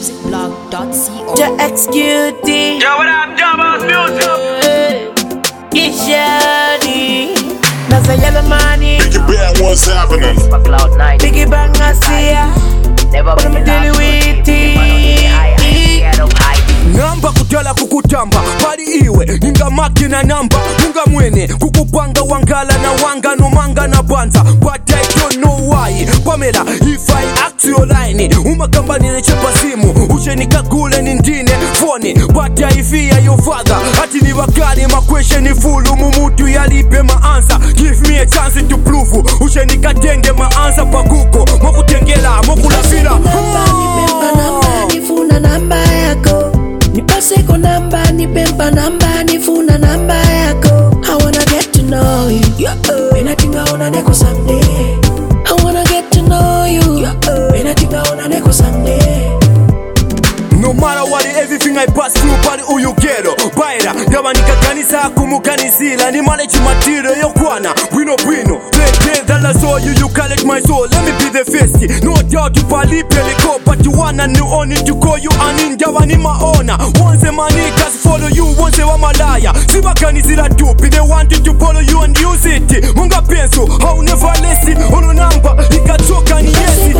ZanMusicBlog.co. To execute it. Yo, what up, Jabba's music? It's shady. That's a yellow money. Biggie Bang, what's happening? For Cloud9. Biggie Bang, I see ya. Never But I'm dealing with it. Namba kutala kukutamba pali iwe ninga makina namba unga mwene kukupanga wangala na wanga no manga na banza but I don't know why Pamela if I act your line umakamba nilechepa simu uche kagule nindine phone but I fear your father ati ni wakani ma question full mumutu yalipe ma answer give me a chance to prove uche nikatenge ma answer paguko mokutengela mokulafira namba nifuna namba yako nipase ko namba nibemba namba nifuna namba yako I wanna get to know you when I think I wanna neko someday I wanna get to know you when I think I wanna neko someday. No matter what everything I pass through pali uyu gero baira yabanika kanisa kumukanisila ni malechi matire yokwana bwino that I saw you collect my soul let me be the first no doubt you pali peliko but you wanna new on it to call you an ninja wani maona once manikas follow you once wa malaya sibakanizila tupi they wanted to follow you and use it munga penso how never less ono namba ikachoka ni yesi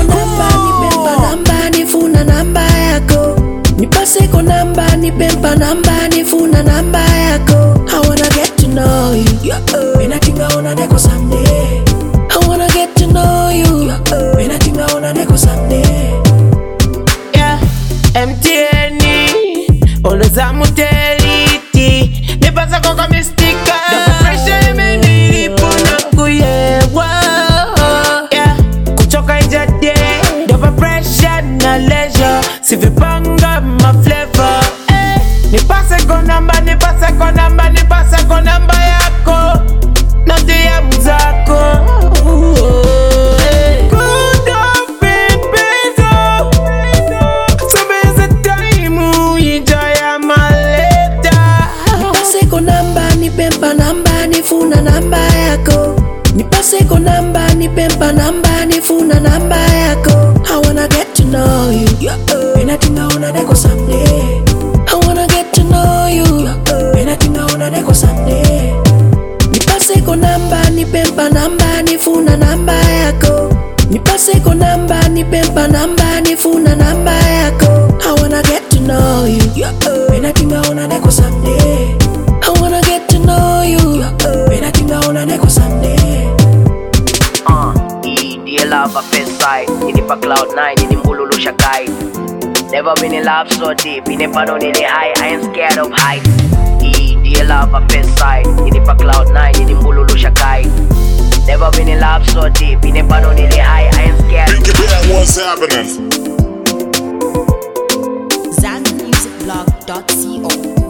namba nifuna namba yako nipase ko namba nibemba namba nifuna namba yako I wanna get to know you when I think I wanna neko someday I wanna get to know you when I think I wanna neko someday. Yeah, MTN oloza muteliti nipasa koko mistika pressure imenilipuna kuyewa yeah kuchoka ijade double pressure na leisure sivipanga ma flavor nipase ko namba nipase ko namba nipase ko namba yako na dia mzako nibemba namba nifuna namba yako nipase ko namba nibemba namba nifuna namba yako I wanna get to know you when I think I wanna neko someday I wanna get to know you when I think I wanna neko someday nipase ko namba nibemba namba nifuna namba yako nipase ko namba nibemba namba nifuna namba yako I wanna get to know you when I think I wanna neko someday I wanna get to know you when I think I wanna neko someday. Dear love at first sight. Inipa Cloud9, inimbululu shakai. Never been in love so deep. Inipa no nili high, I ain't scared of heights. Dear love at first sight. Inipa Cloud9, inimbululu shakai. Never been in love so deep. Inipa no nili high, I ain't scared. Biggie Bang, what's happening? ZanMusicBlog.co.